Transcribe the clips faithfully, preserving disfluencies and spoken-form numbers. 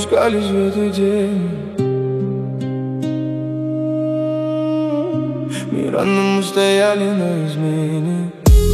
искали свет и день. Миранда, мы стояли на измене.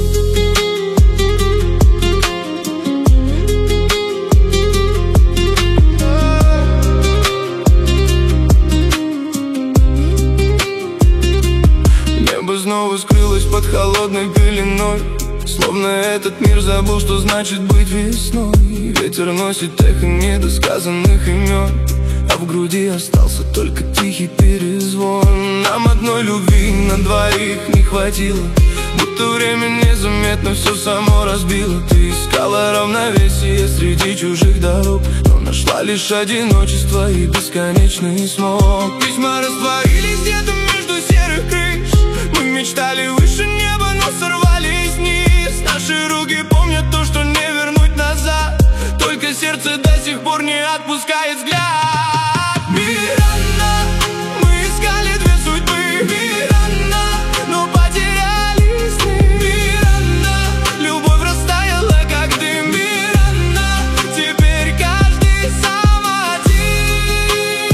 Небо снова скрылось под холодной пеленой, словно этот мир забыл, что значит быть весной. Ветер носит эхо недосказанных имен, а в груди остался только тихий перезвон. Нам одной любви на двоих не хватило, будто время незаметно все само разбило. Ты искала равновесие среди чужих дорог, но нашла лишь одиночество и бесконечный смог. Письма растворились где-то между серых крыш. Мы мечтали выше неба, но сорвались вниз. Наши руки помнят то, что не вернуть назад, только сердце до сих пор не отпускает взгляд. Миранда, мы искали две судьбы. Миранда, но потеряли сны. Миранда, любовь растаяла как дым. Миранда, теперь каждый сам один.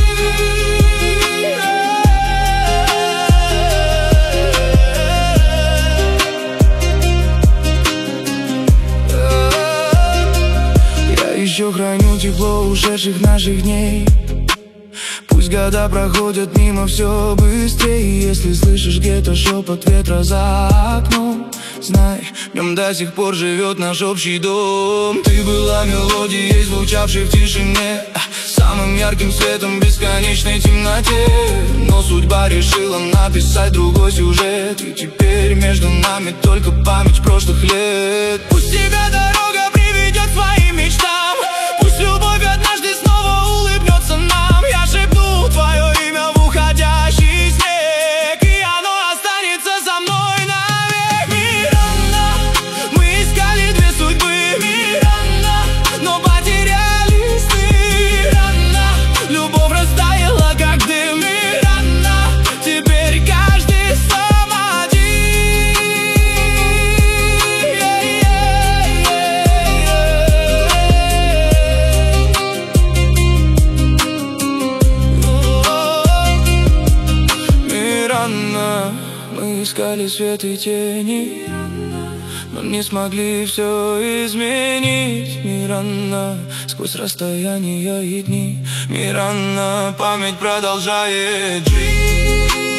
Я еще храню тепло ушедших наших дней. Пусть года проходят мимо все быстрее. Если слышишь где-то шепот ветра за окном, знай, в нем до сих пор живет наш общий дом. Ты была мелодией, звучавшей в тишине, самым ярким светом в бесконечной темноте. Но судьба решила написать другой сюжет, и теперь между нами только память прошлых лет. Пусть тебя дорога приведет к своим мечтам, пусть любовь однажды снова улыбнется нам. Я шепну твое имя в уходящий снег, и оно останется со мной навек. Миранда, мы искали две судьбы. Миранда, но потеряли сны. Миранда, любовь растаяла как дым. Миранда, теперь каждый сам один. Миранда, мы искали свет и тени, но не смогли все изменить. Миранда, сквозь расстояния и дни. Миранда, память продолжает жить.